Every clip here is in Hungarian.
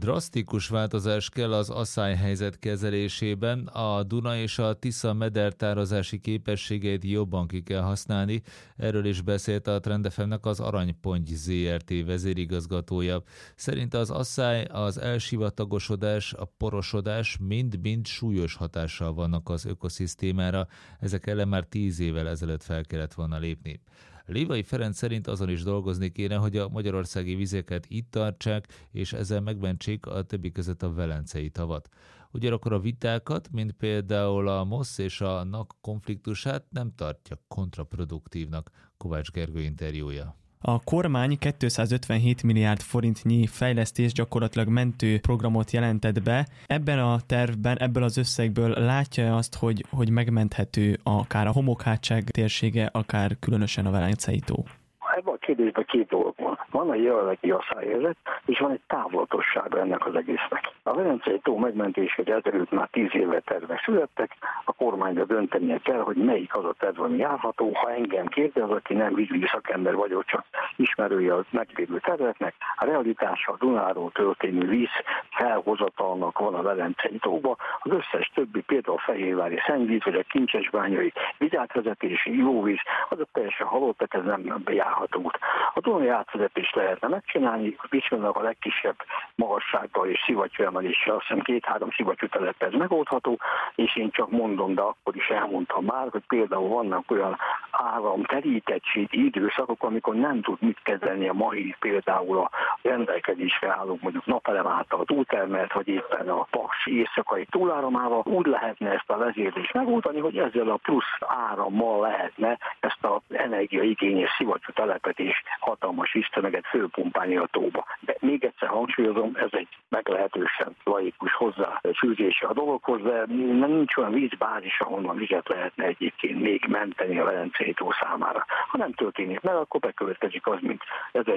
Drasztikus változás kell az asszályhelyzet kezelésében, a Duna és a Tisza medertározási képességeit jobban ki kell használni. Erről is beszélt a Trend FM-nek az Aranyponty Zrt. Vezérigazgatója. Szerint az asszály, az elsivatagosodás, a porosodás mind-mind súlyos hatással vannak az ökoszisztémára, ezek ellen már 10 évvel ezelőtt fel kellett volna lépni. Lévai Ferenc szerint azon is dolgozni kéne, hogy a magyarországi vizeket itt tartsák, és ezzel megmentsék a többi között a Velencei tavat. Ugyanakkor a vitákat, mint például a MOSZ és a NAK konfliktusát nem tartja kontraproduktívnak. Kovács Gergő interjúja. A kormány 257 milliárd forintnyi fejlesztés gyakorlatilag mentő programot jelentett be. Ebben a tervben, ebből az összegből látja azt, hogy megmenthető akár a Homokhátság térsége, akár különösen a Velencei tó? Ebben a kérdésben két dolog van. Van a jelenlegi asszályhelyzet, és van egy távlatossága ennek az egésznek. A Velencei tó megmentésére ezelőtt már 10 éve tervek születtek, a kormányra döntenie kell, hogy melyik az a terv, ami járható. Ha engem kérdez, aki nem vízügyi szakember vagyok, csak ismerője az meglévő terveknek, a realitása a Dunáról történő víz felhozatalnak van a Velencei tóba, az összes többi, például a fehérvári szennyvíz, vagy a kincsesbányai vizátvezetési ivóvíz, azok teljesen halottak, ez nem bejárható út. A Dunai átvezetést lehetne megcsinálni, viszonylag a legkisebb magassággal és szivattyúemeléssel, azt hiszem 2-3 szivattyútelep ez megoldható, és én csak mondom, de akkor is elmondtam már, hogy például vannak olyan áramterítettségi időszakok, amikor nem tud mit kezdeni a MAHI, például a rendelkezésre álló mondjuk napelem által túltermelt, vagy éppen a Paks éjszakai túláramával. Úgy lehetne ezt a vezérlést megoldani, hogy ezzel a plusz árammal lehetne ezt az energiaigényes szivattyútelepet és hatalmas víztömeget fölpumpálni a tóba. De még egyszer hangsúlyozom, ez egy meglehetősen laikus hozzáfűzése a dologhoz, de nincs olyan vízbázis, ahonnan vizet lehetne egyébként még menteni a Velencei tó számára. Ha nem történik meg, akkor bekövetkezik az, mint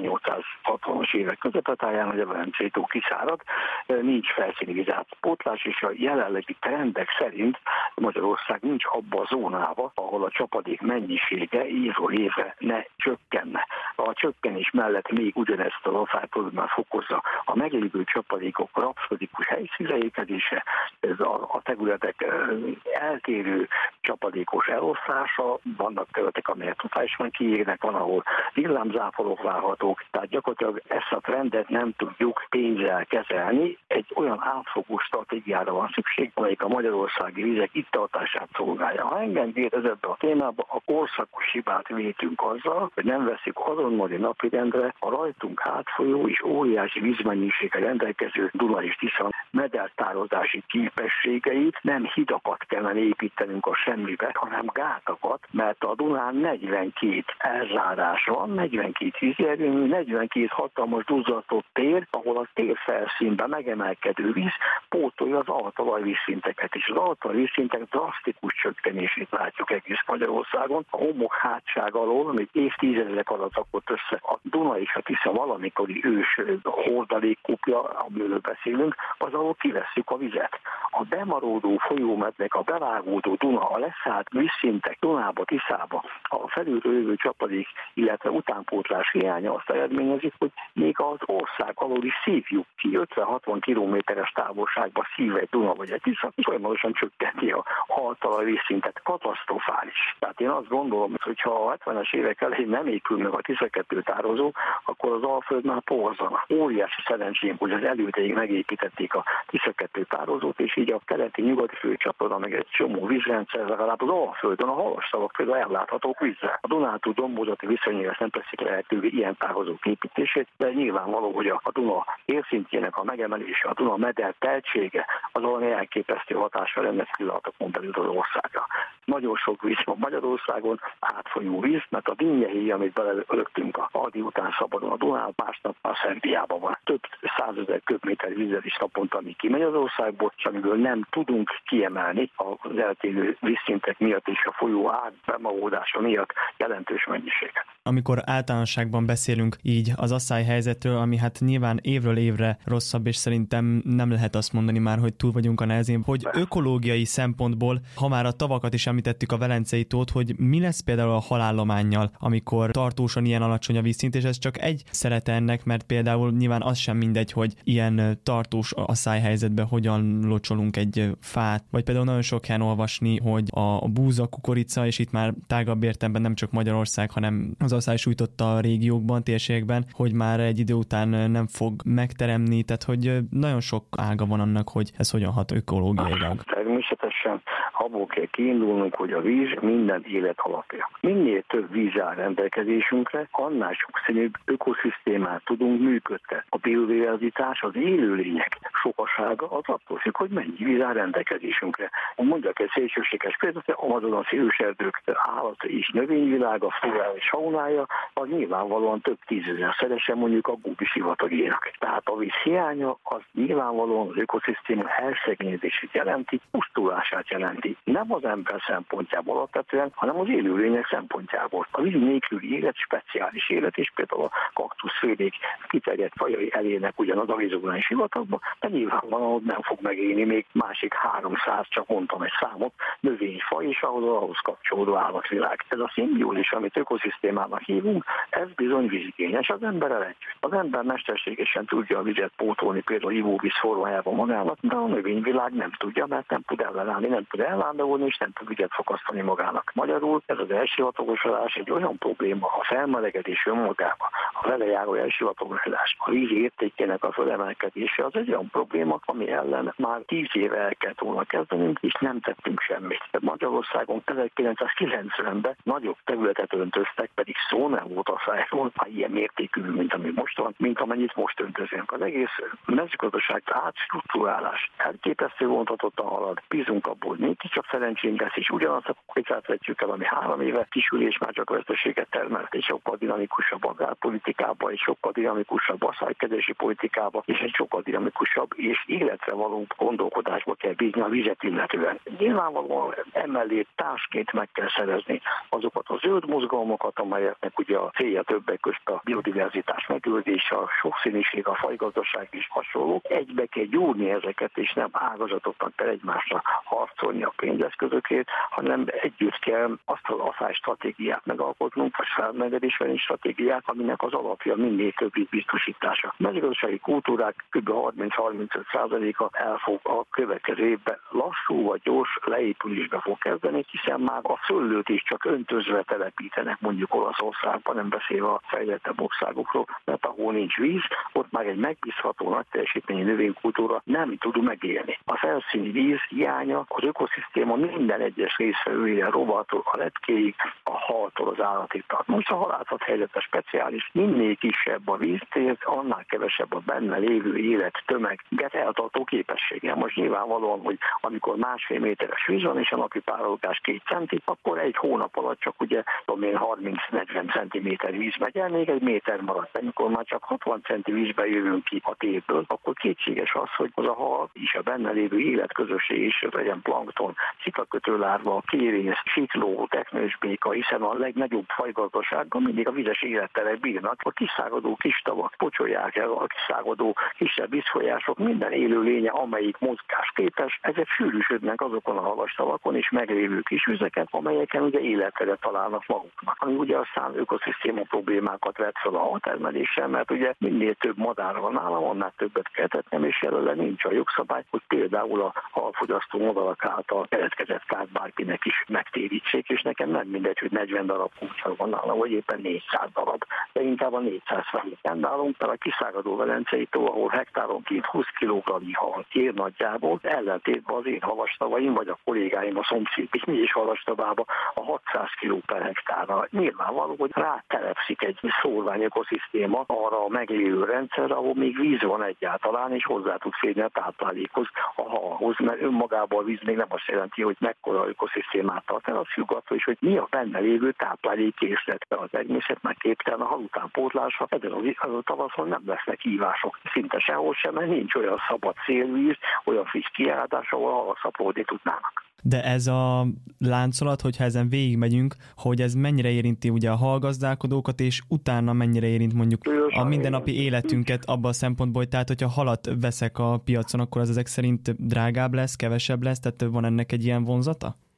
1860-as évek közepetáján, hogy a Velencei tó kiszárad, nincs felszíni vízátpótlás, és a jelenlegi trendek szerint Magyarország nincs abba a zónába, ahol a csapadék mennyisége évről évre ne csökkenne. A csökkenés mellett még ugyanezt az asszály problémát fokozza a meglévő csapadékok rapszodikus helyszínelékezése, ez a területek eltérő csapadékos elosztása, vannak területek, amelyek totálisan kiégnek, van, ahol villámzáporok várhatók, tehát gyakorlatilag ezt a trendet nem tudjuk pénzzel kezelni, egy olyan átfogó stratégiára van szükség, amelyik a magyarországi vizek itt tartását szolgálja. Ha engem kérdez ebbe a témába, a korszakos hibát vétünk azzal, hogy nem veszik azonnali napirendre a rajtunk átfolyó és óriási vízmennyiséggel rendelkező Duna és Tisza medertározási képességeit, nem hidakat kellene építenünk a semmibe, hanem gátakat, mert a Dunán 42 elzárás van, 42 vízierőmű, 42 hatalmas duzzatott tér, ahol a térfelszínben megemelkedő víz pótolja az altalaj vízszinteket, és az altalaj vízszintek drasztikus csökkenését látjuk egész Magyarországon. A Homokhátság alól, amit évtizedek alatt rakott össze a Duna és a Tisza valamikori ős hordalékkupja, amiről beszélünk, az alól kivesszük a vizet. A bemaródó folyómednek, a bevágódó Duna, a leszállt vízszintek Dunába, Tiszába, a felülről jövő csapadék, illetve utánpótlás hiánya azt eredményezik, hogy még az ország alól is szívjuk ki 50-60 kilométeres távolságba szív egy Duna vagy egy Tisza, és folyamatosan csökkenti a haltalaj vízszintet. Katasztrofális. Tehát én azt gondolom, hogy ha a 70-es évek elején nem épül meg a Tisza 2 tározó, akkor az Alföld már porzana. Óriási szerencsém, hogy az elődeig megépítették a Tisza 2 tározót, és így a keleti-nyugati főcsatorna meg egy csomó vízrendszer legalább az Alföldön, a halastavak például elláthatók vízzel. A Dunától dombózati viszonylag nem teszik lehetővé ilyen tározók építését, de nyilvánvaló, hogy a Duna élszintjének a megemelése, a Duna meder teltsége az valami elképesztő hatással lenne pillanatokon belül az országra. Nagyon sok víz van Magyarországon, átfolyó víz, mert a Dinnyehéj, amit belelöktünk a Aldi után szabadon a Dunán, másnap már Szerbiában van. Több 100 000 köbméter vízzel is naponta, ami kimegy az országból, és amiből nem tudunk kiemelni az eltérő vízszintek miatt és a folyó átbemagódása miatt jelentős mennyiséget. Amikor általánosságban beszélünk így az asszályhelyzetről, ami hát nyilván évről évre rosszabb, és szerintem nem lehet azt mondani már, hogy túl vagyunk a nehezén, hogy ökológiai szempontból, ha már a tavakat is említett, említettük a Velencei tót, hogy mi lesz például a halállománnyal, amikor tartósan ilyen alacsony a vízszint, és ez csak egy szerete ennek, mert például nyilván az sem mindegy, hogy ilyen tartós asszályhelyzetben hogyan locsolunk egy fát, vagy például nagyon sok helyen olvasni, hogy a búza, kukorica, és itt már tágabb értelemben nem csak Magyarország, hanem az asszály sújtotta a régiókban, térségekben, hogy már egy idő után nem fog megteremni, tehát hogy nagyon sok ága van annak, hogy ez hogyan hat ökológiailag. Természetesen abból kell kiindulnunk, hogy a víz minden élet alapja. Minél több víz áll rendelkezésünkre, annál sokszínűbb ökoszisztémát tudunk működtetni. A biodiverzitás, az élőlények sokasága az attól függ, hogy mennyi víz áll rendelkezésünkre. Mondjak egy szélsőséges példát, hogy Amazonas őserdők állat és növényvilága, flórája és faunája, az nyilvánvalóan több tízezerszeresen mondjuk a Gobi sivatagének. Tehát a víz hiánya az nyilvánvalóan az ökoszisztéma elszegényedését jelenti, pusztulását jelenti. Nem az ember szempontjából alapvetően, hanem az élőlények szempontjából. A víz nélküli élet speciális élet, és például a kaktuszfélék kiterjedt fajai elének ugyanaz arizonális sivatagban, de nyilvánvalóan nem fog megélni még másik 300, csak mondtam egy számot, növényfaj, és ahhoz kapcsolódó állatvilág. Ez a szimbiózis, amit ökoszisztémának hívunk, ez bizony vízigényes az emberrel együtt. Az ember mesterségesen tudja a vizet pótolni például ivóvíz formájában magának, de a növényvilág nem tudja, mert nem tud ellenállni, nem tud elvándorolni, és nem tud vizet fakasztani magának. Magyarul ez az elsivatagosodás egy olyan probléma, a felmelegedés önmagában, a vele járó elsivatagosodás, a víz értékének a fölemelkedése, az egy olyan probléma, ami ellen már 10 éve el kellett volna kezdenünk, és nem tettünk semmit. Magyarországon 1990-ben nagyobb területet öntöztek, pedig szó nem volt a szájról, ha ilyen mértékű, mint ami most van, mint amennyit most öntözünk. Az egész mezőgazdaság átstruktúrálás elképesztő vontatottan halad. Bízunk abból, hogy még csak szerencsénk lesz, és ugyanazt a kukoricát vetjük el, ami 3 éve kisülés már csak veszteséget termelt, és sokkal dinamikusabb agrárpolitikába, és sokkal dinamikusabb asszálykezési politikába, és egy sokkal dinamikusabb és életre való gondolkodásba kell bízni a vizet illetően. Nyilvánvalóan emellé társként meg kell szerezni azokat a zöld mozgalmakat, amelyeknek ugye a célja többek között a biodiverzitás megőrzése, a sokszínűség, a fajgazdaság is hasonló. Egybe kell gyúrni ezeket, és nem ágazatoknak kell egymásra harcolni a pénzeszközökért, hanem együtt kell azt az asszálystratégiát megalkotnunk, vagy felmelegedésbeli stratégiát, aminek az alapja minél több biztosítása. A mezőgazdasági kultúrák kb. 30-35%-a el fog a következő évben lassú vagy gyors leépülésbe fog kezdeni, hiszen már a szőlőt is csak öntözve telepítenek, mondjuk Olaszországban, nem beszélve a fejlettebb országokról, mert ahol nincs víz, ott már egy megbízható nagy teljesítményű növénykultúra nem tud megélni. A felszíni víz hiánya az ökoszisztéma minden egyes részvevőjére, rovartól a lepkéig, a haltól az állatig tart. Most a halászat helyzete speciális, minél kisebb a víztér, annál kevesebb a benne lévő élet tömeget eltartó képessége. Most nyilvánvalóan, hogy amikor 1,5 méteres víz van, és a napi párolgás 2 centi, akkor egy hónap alatt csak ugye 30-40 centiméter víz megy el, még egy méter maradt. Amikor már csak 60 centi vízbe jövünk ki a térből, akkor kétséges az, hogy az a hal és a benne lévő életközösség is, legyen plankton, szikakötőlárva, kérész, sikló, teknősbéka, hiszen a legnagyobb fajgazdasággal mindig a vizes életterek bírnak. A kiszáradó kis tavak pocsolják el, a kiszáradó kisebb vízfolyások, minden élőlénye, amelyik mozgásképes, ezek sűrűsödnek azokon a havastavakon és meglévő kisvizeken, amelyeken ugye életteret találnak maguknak. Ami ugye aztán ökoszisztéma problémákat vet fel a haltermeléssel, mert ugye minél több madár van nálam, annál többet kell tetnem, és jelenleg nincs a jogszabály, hogy például a halfogyasztó madarak által keletkezett kárt bárkinek is megtérítsék, és nekem nem mindegy, hogy 40 darab kulcsal van nálam, vagy éppen 400 darab, de inkább a 400 felé nálunk, mert a kiszáradó Velencei tó, ahol hektáronként 20 kg hal ér nagyjából, ellentétben az én havastavaim, vagy a kollégáim a szomszéd is havastavában a 600 kg per hektárra. Nyilvánvaló, hogy rátelepszik egy szórvány ökoszisztéma arra a meglévő rendszerre, ahol még víz van egyáltalán, és hozzá tud férni a táplálékhoz, a halhoz, mert önmagában a víz még nem azt jelenti, hogy mekkora ökoszisztémát tart el, az függ attól is, hogy mi a benne lévő táplálékkészlet. Az természet már képtelen a hal utánpótlásra, ezen a tavaszon nem lesznek hívások. Szinte sehol sem, mert nincs olyan szabad szélvíz, olyan friss kiáradás, ahol halszaporodni tudnának. De ez a láncolat, hogyha ezen végigmegyünk, hogy ez mennyire érinti ugye a halgazdálkodókat, és utána mennyire érint mondjuk a mindennapi életünket abban a szempontból, hogy tehát, hogyha halat veszek a piacon, akkor az ezek szerint drágább lesz, kevesebb lesz, tehát van ennek egy ilyen vonzata?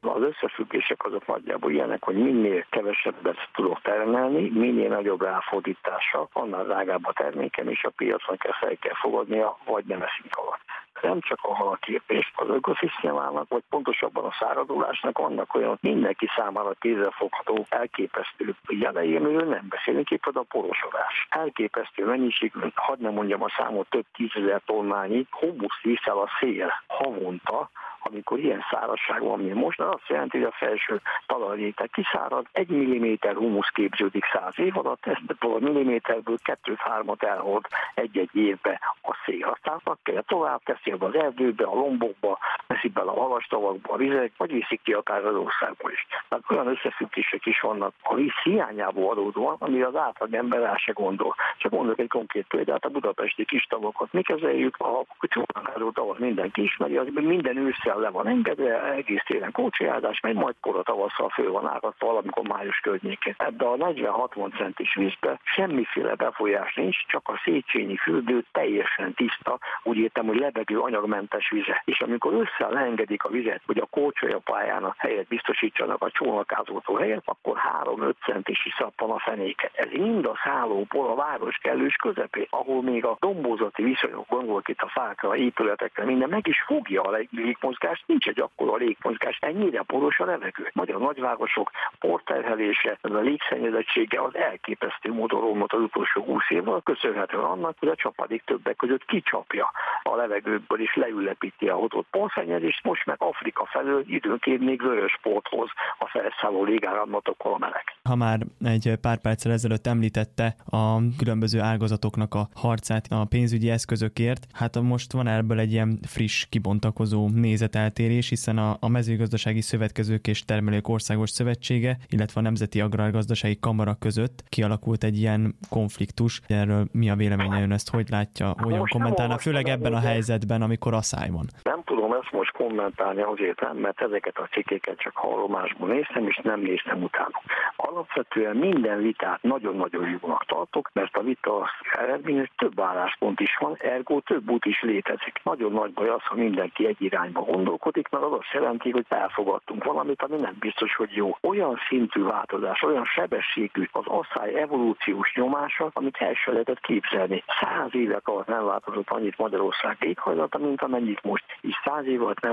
Az összefüggések azok nagyjából ilyenek, hogy minél kevesebbet tudok termelni, minél nagyobb ráfordítással, annál drágább a termékem, és a piacnak ezt el kell fogadnia, vagy nem eszik halat. Nem csak a halaképés, az ökoszisztémának, vagy pontosabban a száradulásnak vannak olyan mindenki számára kézzelfogható, elképesztő jeleiről nem beszélünk, épp a porosodás. Elképesztő mennyiségű, hadd nem mondjam a számot, több 10 000 tonnányi humusz viszel a szél havonta, amikor ilyen szárazság van, mint most, azt jelenti, hogy a felső talajréteg kiszárad, 1 milliméter humusz képződik 100 év alatt, ezt a milliméterből 2-3 elhord egy-egy évbe a szél. Aztán kell tovább, teszi az erdőbe, a lombokba, teszi bele a halastavakba, a vizek, vagy viszik ki akár az országból is. Tehát olyan összefüggések is vannak a víz hiányából adódóan, ami az átlag ember el se gondol. Csak mondok egy konkrét példát, a budapesti kis tavakat mi kezeljük, a csónakázó tavat mindenki ismeri, az minden ősszel le van engedve, egész télen kócsiázás, majd kora tavasszal föl van áradva valamikor május környékén. Ebbe a 40-60 centis vízbe semmiféle befolyás nincs, csak a Széchenyi fürdő teljesen tiszta, úgy értem, hogy levegő anyagmentes vize. És amikor össze leengedik a vizet, hogy a kócsolyapályának helyet biztosítsanak a csónakázótól helyet, akkor 3-5 centis is szappan a fenéke. Ez mind a szállóból a város kellős közepén, ahol még a dombózati viszonyok, gondolok itt a fákra, épületekre, minden meg is fogja a légmozgást, nincs egy akkora légmozgás, ennyire poros a levegő. Magyar nagyvárosok porterhelése, ez a légszennyezettsége az elképesztő módon romlott az utolsó 20 évvel, köszönhetően annak, hogy a csapadék többek között kicsapja a levegőből és leülepíti a hozott pornszennyezést, most meg Afrika felől időnként még vörös porthoz a felszálló légáramlatokkal a meleg. Ha már egy pár perccel ezelőtt említette a különböző ágazatoknak a harcát a pénzügyi eszközökért, hát most van ebből egy ilyen friss kibontakozó nézeteltérés, hiszen a Mezőgazdasági Szövetkezők és Termelők Országos Szövetsége, illetve a Nemzeti Agrárgazdasági Kamara között kialakult egy ilyen konfliktus. Erről mi a véleménye ön, ezt hogy látja, hogyan kommentálna, főleg ebben a helyzetben, amikor asszály van? Nem tudom ezt most kommentálni azért nem, mert ezeket a cikkeket csak hallomásból néztem, és nem néztem utána. Alapvetően minden vitát nagyon-nagyon jónak tartok, mert a vita eredményes több álláspont is van, ergo több út is létezik. Nagyon nagy baj az, ha mindenki egy irányba gondolkodik, mert az azt jelenti, hogy elfogadtunk valamit, ami nem biztos, hogy jó. Olyan szintű változás, olyan sebességű az asszály evolúciós nyomása, amit el sem lehetett képzelni. 100 évek alatt nem változott annyit Magyarország éghajlata, mint amennyit most. És 100 év alatt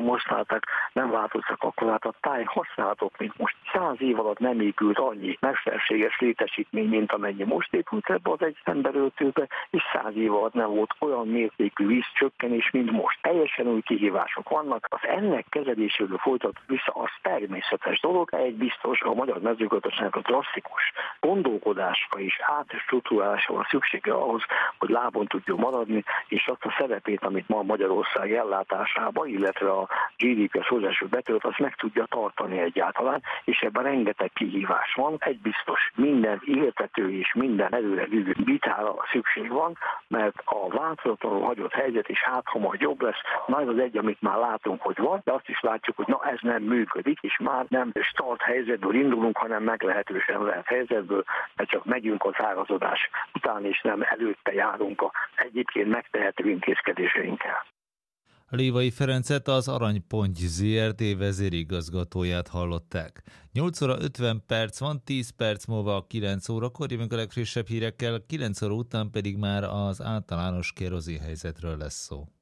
nem változtak akkor a táj használatok, mint most. 100 év alatt nem épült annyi mesterséges létesítmény, mint amennyi most épült ebbe az egy emberöltőbe, és 100 év alatt nem volt olyan mértékű vízcsökkenés, mint most. Teljesen új kihívások vannak. Az ennek kezeléséről folytatott vissza, az természetes dolog, egy biztos, a magyar mezőgazdaságnak a klasszikus gondolkodásra és átstruktúrálásra van szüksége ahhoz, hogy lábon tudjon maradni, és azt a szerepét, amit ma Magyarország ellátásába, illetve a GDP-hez hozzásul betölt, azt meg tudja tartani egyáltalán, és ebben rengeteg kihívás van. Egy biztos, minden értető és minden előrevívő vitára szükség van, mert a változatlanul hagyott helyzet is ha majd jobb lesz. Na ez az egy, amit már látunk, hogy van, de azt is látjuk, hogy na ez nem működik, és már nem start helyzetből indulunk, hanem meglehetősen lehet helyzetből, mert csak megyünk az árazodás után, és nem előtte járunk a egyébként megtehető intézkedéseinkkel. Lévai Ferencet, az Aranyponty Zrt. Vezérigazgatóját hallották. 8 óra 50 perc van, 10 perc múlva 9 órakor, jövünk a legfrissebb hírekkel, 9 óra után pedig már az általános kerozin helyzetről lesz szó.